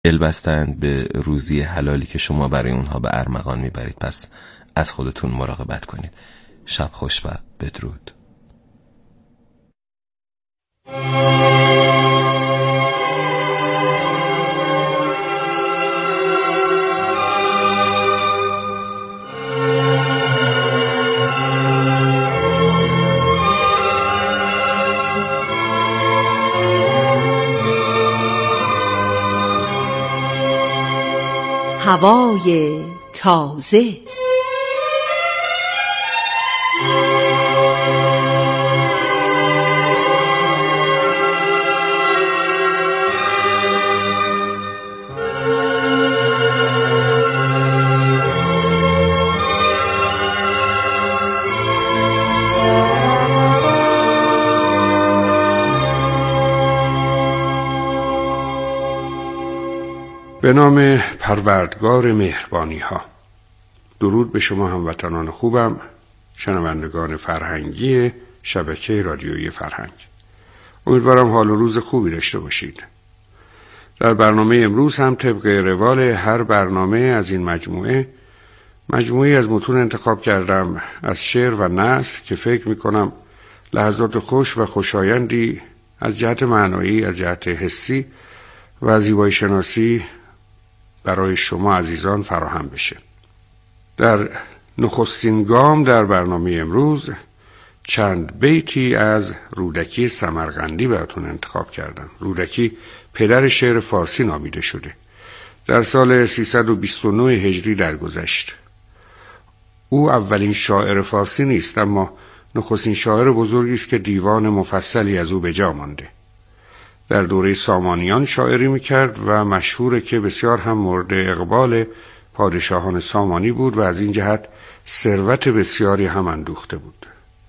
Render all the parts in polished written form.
دل بستند به روزی حلالی که شما برای اونها به ارمغان میبرید. پس از خودتون مراقبت کنید. شب خوش و بدرود. هوای تازه. به نام پروردگار مهربانی ها. درود به شما هموطنان خوبم، شنوندگان فرهنگی شبکه رادیویی فرهنگ. امیدوارم حال و روز خوبی داشته باشید. در برنامه امروز هم طبق روال هر برنامه از این مجموعه از متون انتخاب کردم از شعر و نثر که فکر میکنم لحظات خوش و خوشایندی از جهت معنایی، از جهت حسی و زیبایی شناسی برای شما عزیزان فراهم بشه. در نخستین گام در برنامه امروز چند بیتی از رودکی سمرقندی براتون انتخاب کردم. رودکی پدر شعر فارسی نامیده شده. در سال 329 هجری درگذشت. او اولین شاعر فارسی نیست، اما نخستین شاعر بزرگی است که دیوان مفصلی از او به جا مانده. در دوره سامانیان شاعری میکرد و مشهوره که بسیار هم مورد اقبال پادشاهان سامانی بود و از این جهت ثروت بسیاری هم اندوخته بود.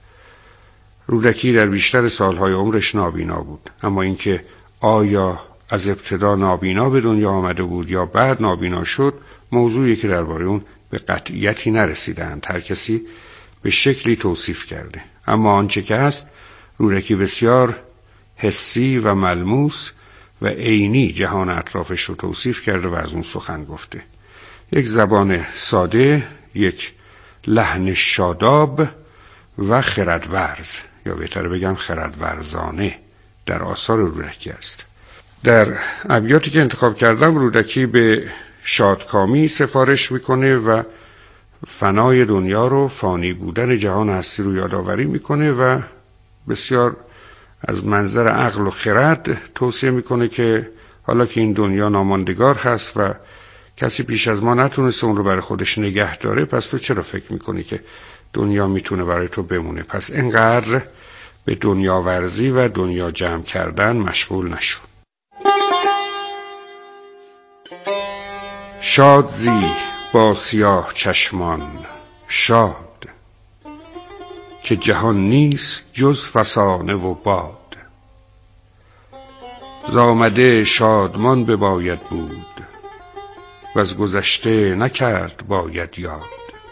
رودکی در بیشتر سالهای عمرش نابینا بود، اما اینکه آیا از ابتدا نابینا به دنیا آمده بود یا بعد نابینا شد موضوعی که درباره اون به قطعیتی نرسیدند. هر کسی به شکلی توصیف کرده. اما آنچه که هست، رودکی بسیار حسی و ملموس و عینی جهان اطرافش رو توصیف کرده و از اون سخن گفته. یک زبان ساده، یک لحن شاداب و خردورز، یا بهتر بگم خردورزانه در آثار رودکی است. در ابیاتی که انتخاب کردم رودکی به شادکامی سفارش میکنه و فنای دنیا رو، فانی بودن جهان هستی رو یادآوری میکنه و بسیار از منظر عقل و خرد توصیه میکنه که حالا که این دنیا ناماندگار هست و کسی پیش از ما نتونسته اون رو برای خودش نگه داره، پس تو چرا فکر میکنی که دنیا میتونه برای تو بمونه؟ پس اینقدر به دنیا ورزی و دنیا جمع کردن مشغول نشو. شاد زی با سیاه چشمان شاد، که جهان نیست جز فسانه و باد. زآمده شادمان بباید بود، و از گذشته نکرد باید یاد.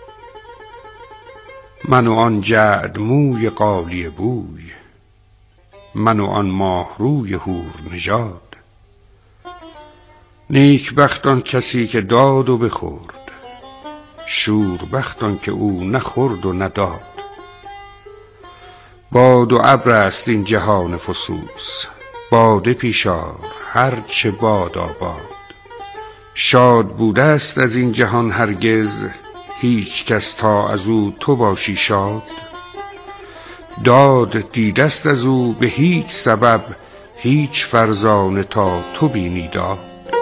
من و آن جعد موی غالیه بوی، من و آن ماه روی حور نژاد. نیک بخت آن کسی که داد و بخورد، شور بخت آن که او نخورد و نداد. باد و ابر است این جهان فسوس، باده پیش آر هر چه باد آباد. شاد بوده است از این جهان هرگز، هیچ کس تا از او تو باشی شاد. داد دیده است از او به هیچ سبب، هیچ فرزانه تا تو بینی داد.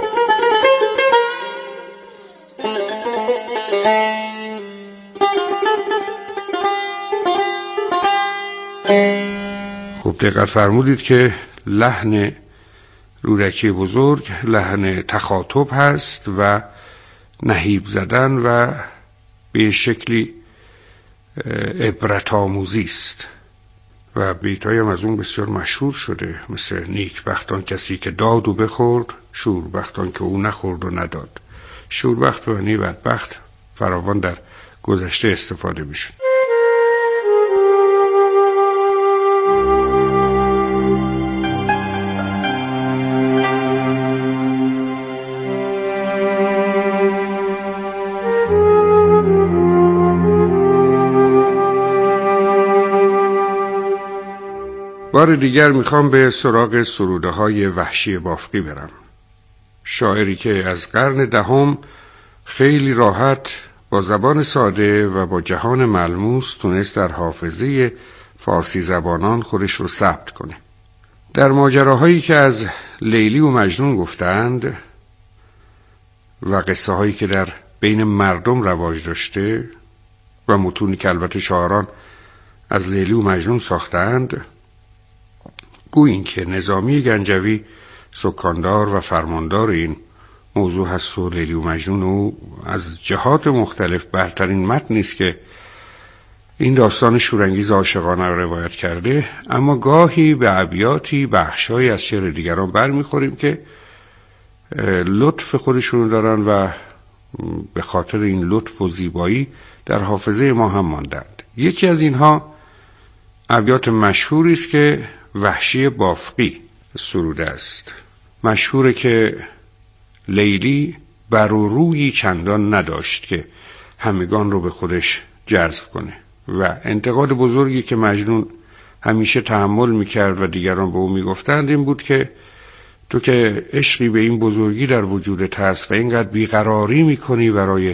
خب دقت فرمودید که لحن رودکی بزرگ لحن تخاطب هست و نهیب زدن و به شکلی عبرت آموزی است و بیتایی هم از اون بسیار مشهور شده، مثل نیک بختان کسی که داد و بخورد، شور بختان که او نخورد و نداد. شوربخت به معنی بدبخت فراوان در گذشته استفاده میشد. بار دیگر میخوام به سراغ سروده های وحشی بافقی برم. شاعری که از قرن دهم خیلی راحت با زبان ساده و با جهان ملموس تونست در حافظه فارسی زبانان خودش رو ثبت کنه. در ماجراهایی که از لیلی و مجنون گفتند و قصه هایی که در بین مردم رواج داشته و متونی که البته شاعران از لیلی و مجنون ساختند، گویین که نظامی گنجوی سکاندار و فرماندار این موضوع هست و لیلی و مجنون او از جهات مختلف برترین متنی است که این داستان شورانگیز عاشقانه رو روایت کرده. اما گاهی به ابیاتی بخشایی از شعر دیگران برمیخوریم که لطف خودشون دارن و به خاطر این لطف و زیبایی در حافظه ما هم ماندند. یکی از اینها ابیات مشهوری است که وحشی بافقی سروده است. مشهوره که لیلی بر و رویی چندان نداشت که همگان رو به خودش جذب کنه و انتقاد بزرگی که مجنون همیشه تحمل میکرد و دیگران به او میگفتند این بود که تو که عشقی به این بزرگی در وجودت هست و اینقدر بیقراری میکنی برای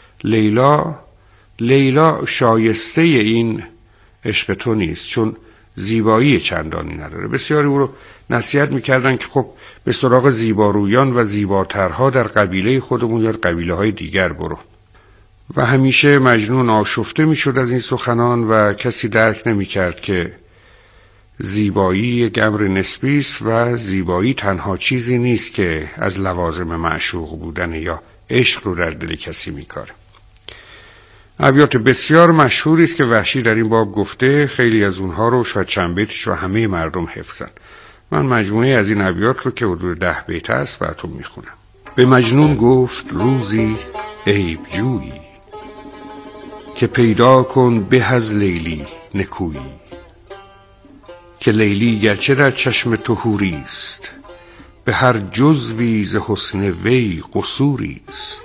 لیلا شایسته این عشق تو نیست، چون زیبایی چندانی نداره. بسیاری او رو نصیحت میکردن که خب به سراغ زیبارویان و زیباترها در قبیله خودمون یا قبیله های دیگر برو. و همیشه مجنون آشفته میشد از این سخنان و کسی درک نمیکرد که زیبایی یک امر نسبی است و زیبایی تنها چیزی نیست که از لوازم معشوق بودن یا عشق رو در دل کسی میکاره. ابیات بسیار مشهوری است که وحشی در این باب گفته. خیلی از اونها رو شاید چند بیتش رو همه مردم حفظن. من مجموعه از این ابیات رو که حدود 10 بیت است براتون میخونم. به مجنون گفت روزی عیب جویی، که پیدا کن به از لیلی نکویی. که لیلی گرچه در چشم تو حوری است، به هر جزوی ز حسن وی قصوری است.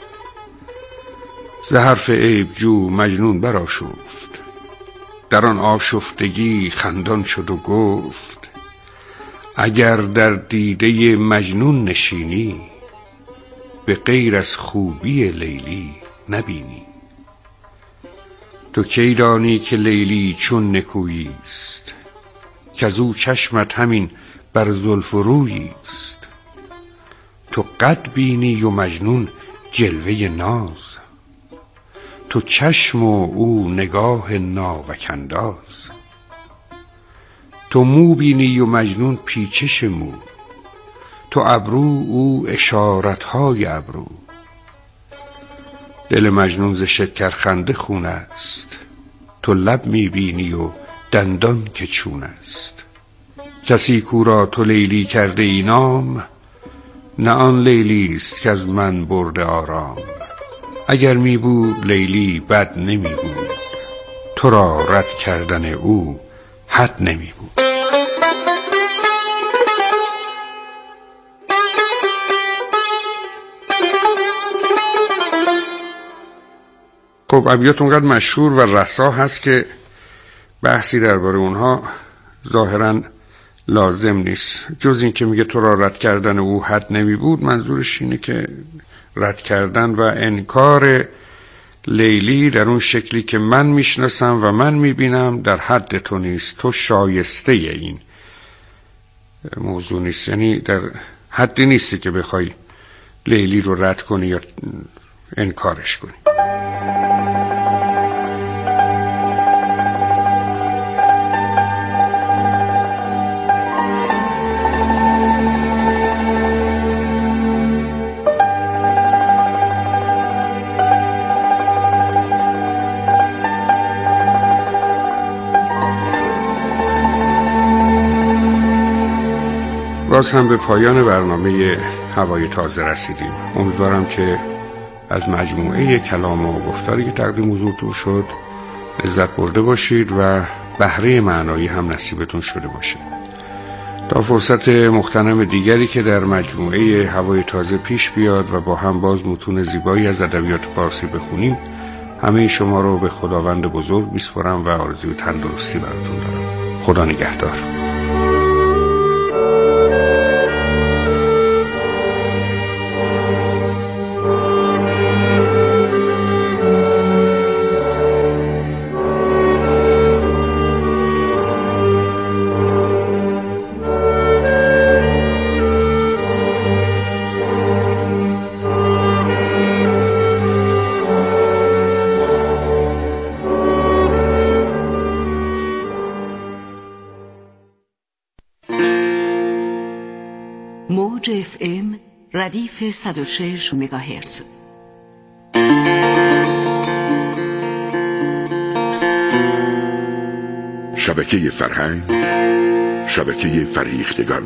ز حرف عیب جو مجنون برآشفت، در آن آشفتگی خندان شد و گفت اگر در دیده مجنون نشینی، به غیر از خوبی لیلی نبینی. تو کی دانی که لیلی چون نکویی است، کز او چشمت همین بر زلف و رویی است. تو قد بینی و مجنون جلوه ناز، تو چشم و او نگاه ناوک انداز. تو مو بینی و مجنون پیچش مو، تو ابرو او اشارتهای ابرو. دل مجنون ز شکر خنده خون است، تو لب میبینی و دندان که چون است. کسی کو را تو لیلی کرده ای نام، نه آن لیلی است که از من برده آرام. اگر می بود لیلی بد نمی بود، تو را رد کردن او حد نمی بود. خب ابیات اونقدر مشهور و رسا هست که بحثی درباره اونها ظاهراً لازم نیست. جز این که میگه تو را رد کردن او حد نمی بود، منظورش اینه که رد کردن و انکار لیلی در اون شکلی که من میشناسم و من میبینم در حد تو نیست. تو شایسته این موضوع نیست، یعنی در حدی نیستی که بخوای لیلی رو رد کنی یا انکارش کنی. باز هم به پایان برنامه هوای تازه رسیدیم. امیدوارم که از مجموعه کلام و گفتاری که تقدیم حضورتون شد لذت برده باشید و بهره معنایی هم نصیبتون شده باشه. تا فرصت مغتنم دیگری که در مجموعه هوای تازه پیش بیاد و با هم باز متون زیبایی از ادبیات فارسی بخونیم، همه شما رو به خداوند بزرگ میسپارم و آرزوی تندرستی براتون دارم. خدا نگهدار. ردیف 106 مگاهرتز. شبکه فرهنگ، شبکه فریختگان.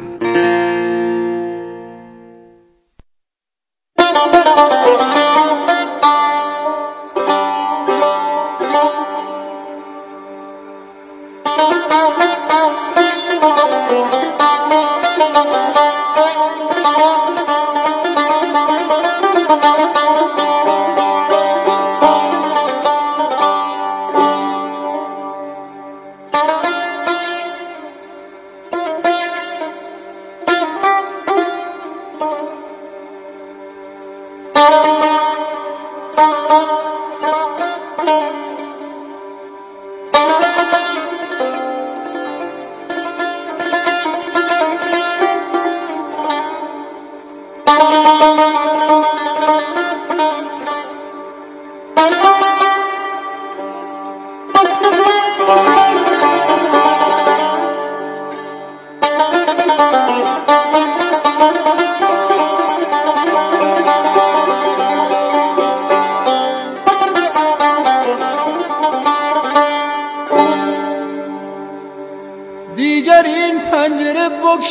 دیگر این پنجره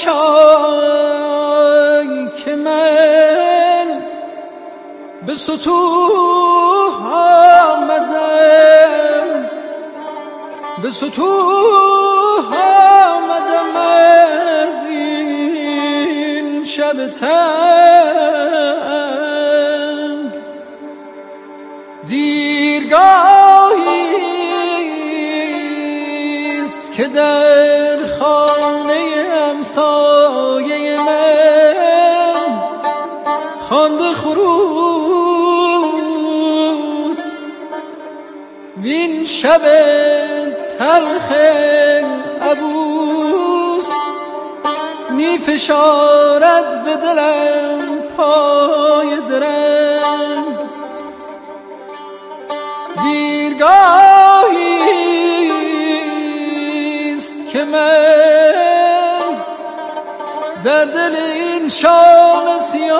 بگشای که من به سطوح آمدم، به سطوح آمدم از این شب تنگ. دیرگاهیست که در خانه همسایه من خوانده خروس، وین شب تلخ عبوس می فشارد به دلم پای درنگ. دیرگاهیست که من در دل این شام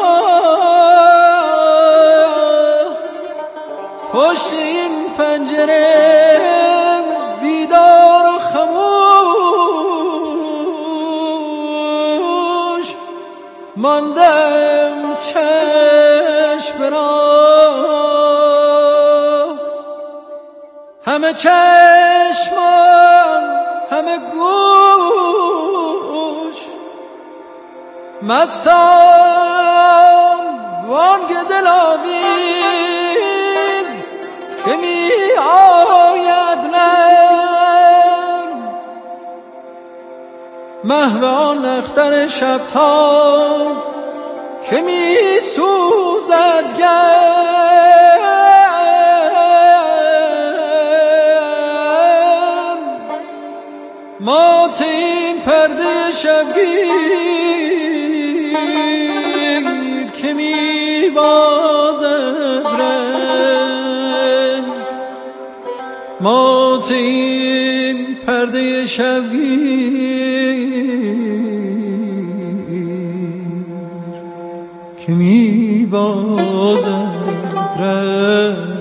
سیاه پشت این پنجره بیدار و خموش ماندم چشم را، همه چشمان همه گوش مستان وانگ دلاویز که می آید نرم، محو آن اختر شبتان که می سوزد گرم. مات این پرده شبگیر که می بازد رنگ، مات این پرده شبگیر که می بازد رنگ.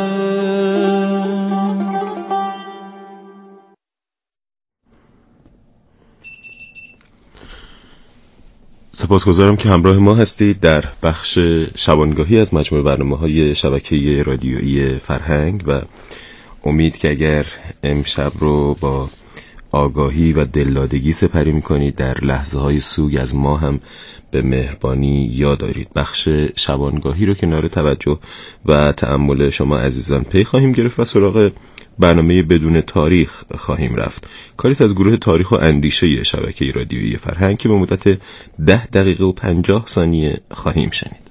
سپاسگزارم که همراه ما هستید در بخش شبانگاهی از مجموعه برنامه‌های شبکه رادیویی فرهنگ و امید که اگر امشب رو با آگاهی و دلدادگی سپری می‌کنید در لحظه‌های سوگ از ما هم به مهربانی یاد دارید. بخش شبانگاهی رو کنار توجه و تأمل شما عزیزان پی خواهیم گرفت و سراغ برنامه بدون تاریخ خواهیم رفت. کاریت از گروه تاریخ و اندیشه شبکه رادیویی فرهنگ که به مدت 10 دقیقه و 50 ثانیه خواهیم شنید.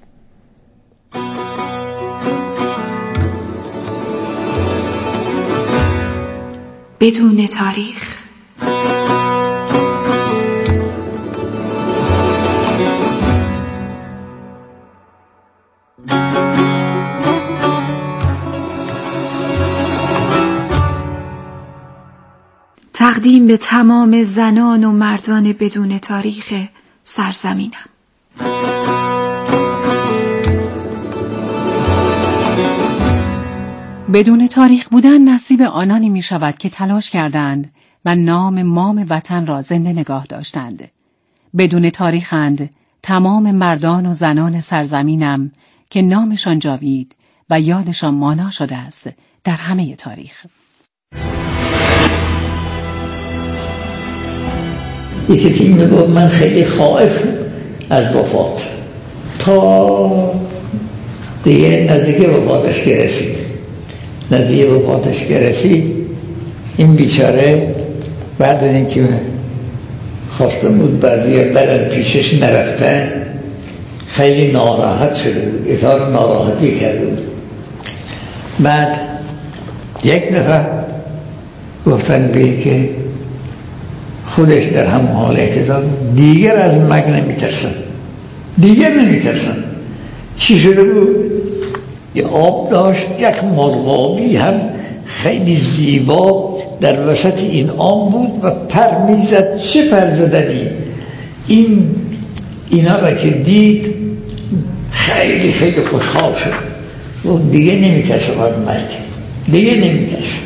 بدون تاریخ. تقدیم به تمام زنان و مردان بدون تاریخ سرزمینم. بدون تاریخ بودن نصیب آنانی می شود که تلاش کردند و نام مام وطن را زنده نگاه داشتند. بدون تاریخند تمام مردان و زنان سرزمینم که نامشان جاوید و یادشان مانا شده است در همه تاریخ. یکی کسی میگفت من خیلی خائف از وفات تا دیگه نزدیک وفاتش رسید. این بیچاره بعد از اینکه خواسته بود بعضی برن پیشش نرفتن خیلی ناراحت شده بود، اظهار ناراحتی کرده بود. بعد یک دفعه گفتن به که خودش در همون حال اعتزال دیگر از مرگ نمیترسن. چی شده بود؟ یه آب داشت، یک مرغابی هم خیلی زیبا در وسط این آب بود و پر میزد. چه پر زدنی! اینا را که دید خیلی خیلی خوشحال شد و دیگه نمیترسه از مرگ، دیگه نمیترسه.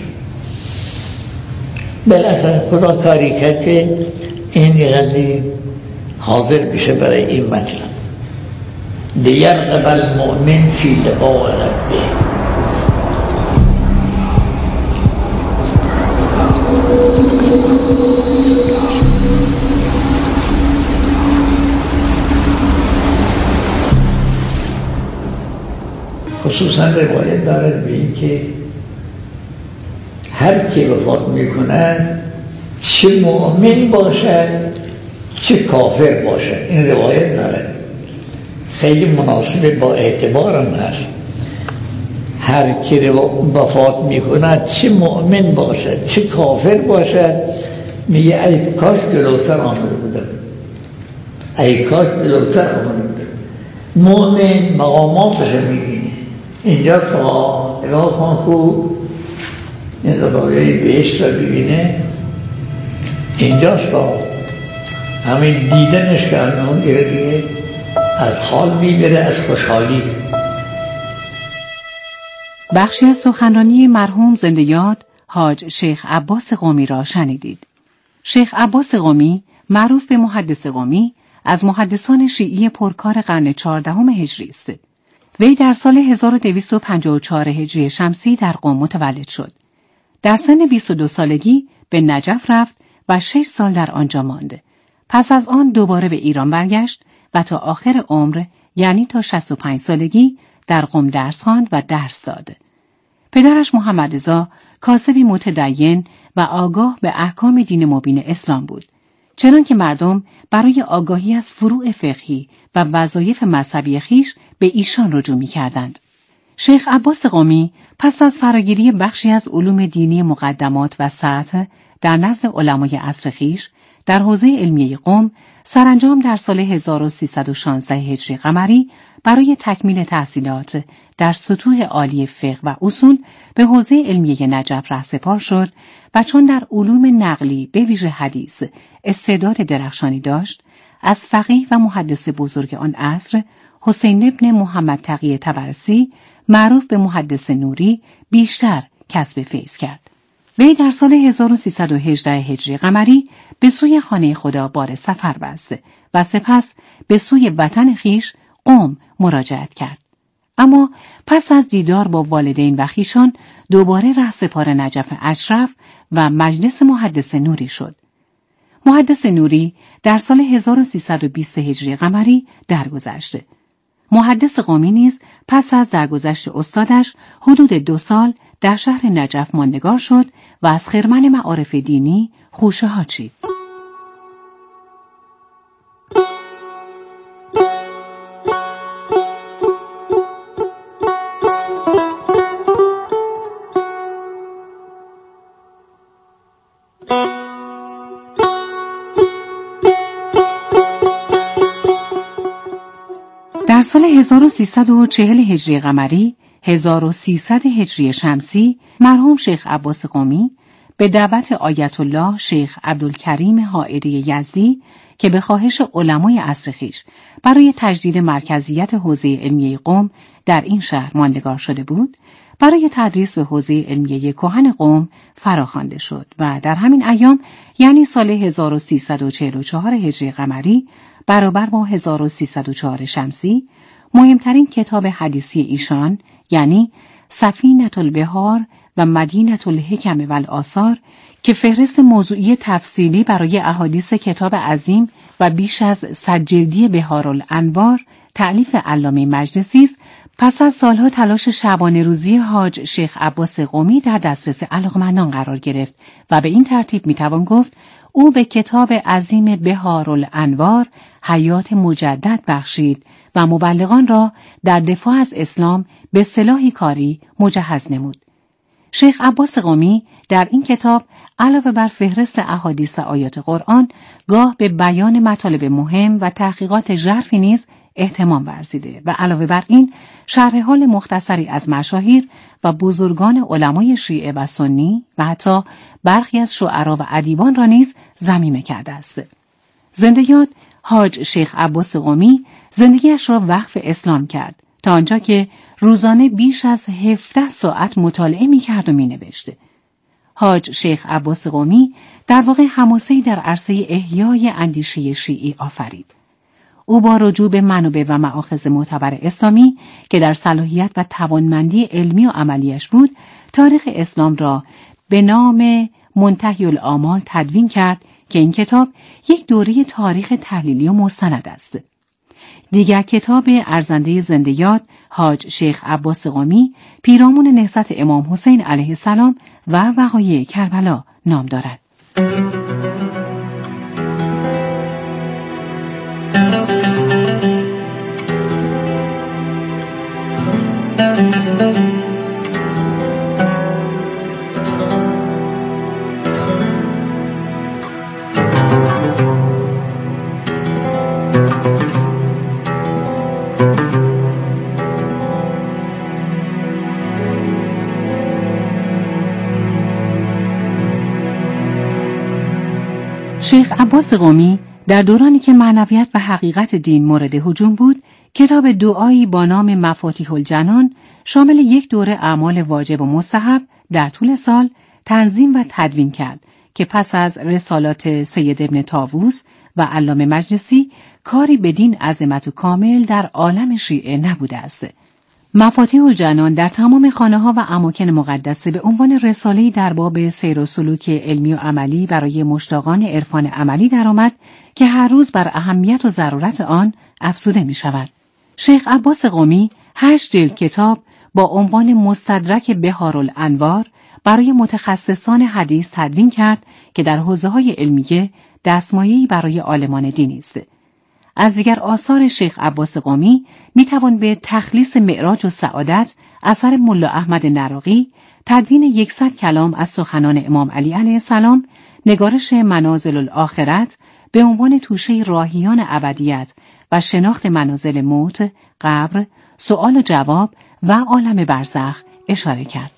بالاخره خدا کاری کرد که این غزی حاضر بشه برای این مطلب. لیرغب المؤمن فی لقاء ربه. خصوصا روایت دارد به این که هر کی وفات میکنه چه مؤمن باشد چه کافر باشد، این روایت دارد، خیلی مناسب با اعتبارم هست. هر کی وفات میکنه چه مؤمن باشد چه کافر باشد، میگه ای کاش جلوتر آمده بودم، ای کاش جلوتر آمده بودم. مؤمن مقاماتش میبینه. اینجا تا نگاه کن خوب این زبایای بهشت را ببینه، اینجاست تا همین دیدنش که اون دیگه از حال میبره، از خوشحالی. بخشی از سخنرانی مرحوم زنده یاد حاج شیخ عباس قمی را شنیدید. شیخ عباس قمی، معروف به محدث قمی، از محدثان شیعی پرکار قرن 14 هجری است. وی در سال 1254 هجری شمسی در قم متولد شد. در سن 22 سالگی به نجف رفت و 6 سال در آنجا ماند. پس از آن دوباره به ایران برگشت و تا آخر عمر، یعنی تا 65 سالگی، در قم درس خواند و درس داد. پدرش محمد رضا کاسبی متدین و آگاه به احکام دین مبین اسلام بود، چنان که مردم برای آگاهی از فروع فقهی و وظایف مذهبی خویش به ایشان رجوع می‌کردند. شیخ عباس قمی پس از فراگیری بخشی از علوم دینی مقدمات و سطح در نزد علمای عصر خویش در حوزه علمیه قم، سرانجام در سال 1316 هجری قمری برای تکمیل تحصیلات در سطوح عالی فقه و اصول به حوزه علمیه نجف رهسپار شد و چون در علوم نقلی به ویژه حدیث استعداد درخشانی داشت، از فقیه و محدث بزرگ آن عصر حسین ابن محمد تقی طبرسی، معروف به محدث نوری، بیشتر کسب فیض کرد. وی در سال 1318 هجری قمری به سوی خانه خدا بار سفر بست و سپس به سوی وطن خویش قم مراجعت کرد. اما پس از دیدار با والدین و خویشان دوباره رهسپار نجف اشرف و مجلس محدث نوری شد. محدث نوری در سال 1320 هجری قمری درگذشت. محدث قمی نیز پس از درگذشت استادش حدود 2 سال در شهر نجف ماندگار شد و از خرمن معارف دینی خوشه ها چید. در سال 1340 هجری قمری 1300 هجری شمسی مرحوم شیخ عباس قمی به دعوت آیت الله شیخ عبدالکریم حائری یزدی که به خواهش علمای عصر خویش برای تجدید مرکزیت حوزه علمیه قم در این شهر ماندگار شده بود، برای تدریس به حوزه علمیه کهن قوم فراخوانده شد و در همین ایام یعنی سال 1344 هجری قمری برابر با 1304 شمسی مهمترین کتاب حدیثی ایشان یعنی سفینة البحار و مدینة الحکم و الآثار که فهرست موضوعی تفصیلی برای احادیث کتاب عظیم و بیش از 100 جلدی بحارالانوار تألیف علامه مجلسی است، پس از سالها تلاش شبانه روزی حاج شیخ عباس قمی در دسترس علاقمندان قرار گرفت و به این ترتیب میتوان گفت او به کتاب عظیم بحارالانوار حیات مجدد بخشید و مبلغان را در دفاع از اسلام به سلاحی کاری مجهز نمود. شیخ عباس قمی در این کتاب علاوه بر فهرست احادیث آیات قرآن گاه به بیان مطالب مهم و تحقیقات ژرفی نیز اهتمام ورزیده و علاوه بر این شرح حال مختصری از مشاهیر و بزرگان علمای شیعه و سنی و حتی برخی از شعرا و ادیبان را نیز ضمیمه کرده است. زنده یاد حاج شیخ عباس قمی زندگیش را وقف اسلام کرد تا آنجا که روزانه بیش از 17 ساعت مطالعه می‌کرد و می‌نوشت. حاج شیخ عباس قمی در واقع حماسه‌ای در عرصه احیای اندیشه شیعی آفرید. او با رجوع به منابع و مآخذ معتبر اسلامی که در صلاحیت و توانمندی علمی و عملیش بود، تاریخ اسلام را به نام منتهی الآمال تدوین کرد که این کتاب یک دوره تاریخ تحلیلی و مستند است. دیگر کتاب ارزنده زنده یاد حاج شیخ عباس قمی پیرامون نهضت امام حسین علیه السلام و وقایع کربلا نام دارد. شیخ عباس قمی در دورانی که معنویت و حقیقت دین مورد هجوم بود، کتاب دعایی با نام مفاتیح الجنان شامل یک دوره اعمال واجب و مستحب در طول سال تنظیم و تدوین کرد که پس از رسالات سید ابن طاووس و علامه مجلسی کاری بدین عظمت و کامل در عالم شیعه نبوده است. مفاتیح الجنان در تمام خانه‌ها و اماکن مقدسه به عنوان رساله‌ای در باب سیر و سلوک علمی و عملی برای مشتاقان عرفان عملی درآمد که هر روز بر اهمیت و ضرورت آن افزوده می شود. شیخ عباس قمی 8 جلد کتاب با عنوان مستدرک بحارالانوار برای متخصصان حدیث تدوین کرد که در حوزه‌های علمیه دستمایه‌ای برای عالمان دینی است. از دیگر آثار شیخ عباس قمی میتوان به تخلیص معراج و سعادت اثر ملا احمد نراقی، تدوین 100 کلام از سخنان امام علی علیه السلام، نگارش منازل الاخرت به عنوان توشه راهیان ابدیت و شناخت منازل موت، قبر، سؤال و جواب و عالم برزخ اشاره کرد.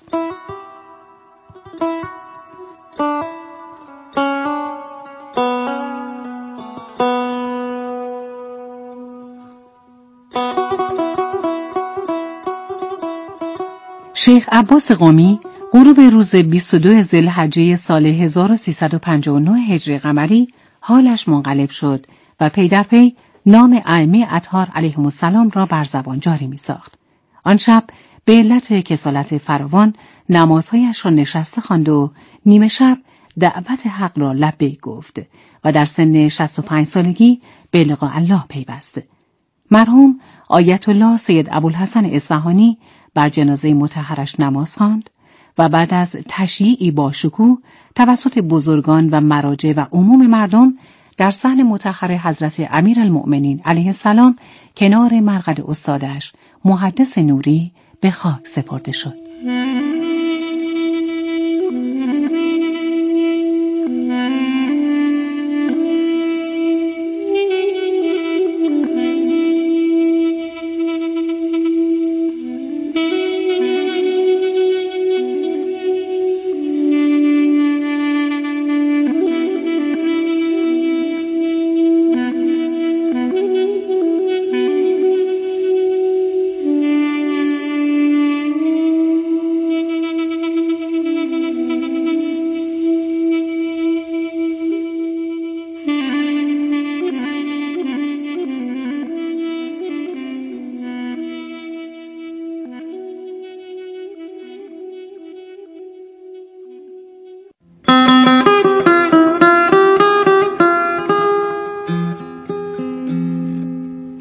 شیخ عباس قمی غروب روز 22 ذوالحجه سال 1359 هجری قمری حالش منقلب شد و پی در پی نام ائمه اطهار علیهم السلام را بر زبان جاری می ساخت. آن شب به علت کسالت فراوان نمازهایش را نشسته خواند و نیمه شب دعوت حق را لبیک گفت و در سن 65 سالگی به لقاء الله پیوست. مرحوم آیت الله سید ابوالحسن اصفهانی بر جنازه مطهرش نماز خواند و بعد از تشییعی با شکوه توسط بزرگان و مراجع و عموم مردم در صحن مطهر حضرت امیرالمؤمنین علیه السلام کنار مرقد استادش محدث نوری به خاک سپرده شد.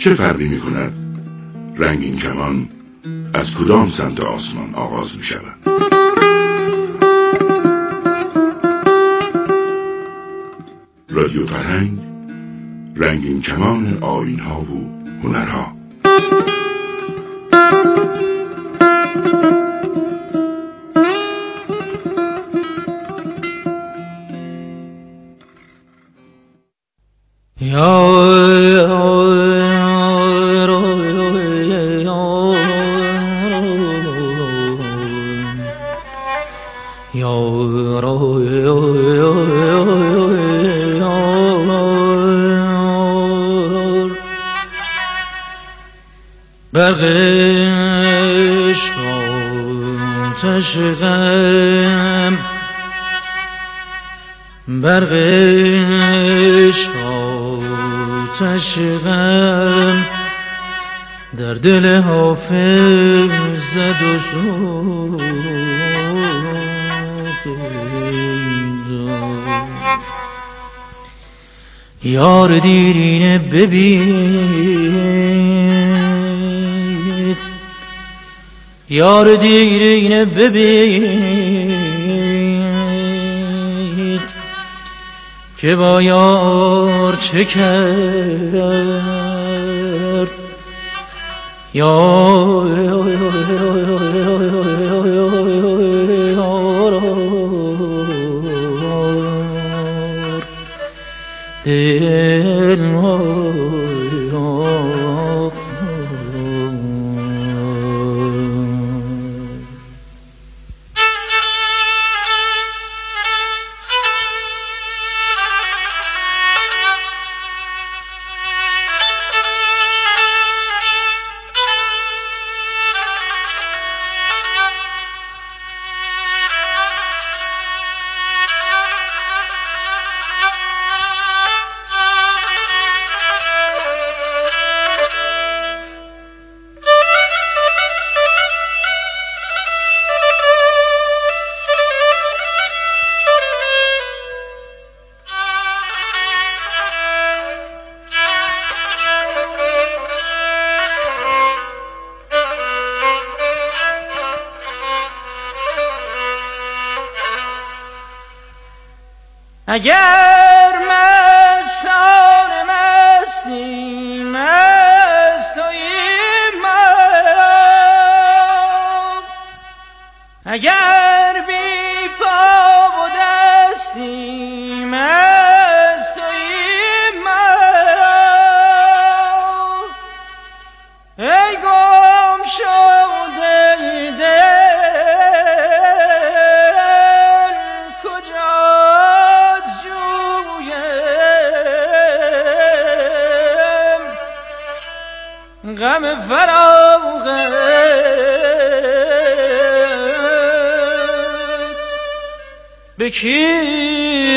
چه فرقی می کند رنگین کمان از کدام سمت آسمان آغاز می شود؟ رادیو فرهنگ، رنگین کمان آیین‌ها و هنرها. برقش آتش غم، برقش آتش غم در دل حافظ زد و سوخت. یار دیرینه ببین، یار دیرینه ببین که با یار چه کرد. یار دل اگر مستان مستی مستیم اگر بی پا و دستی مستیم ای گم شده دل کجاست جویم غم فراغت به کی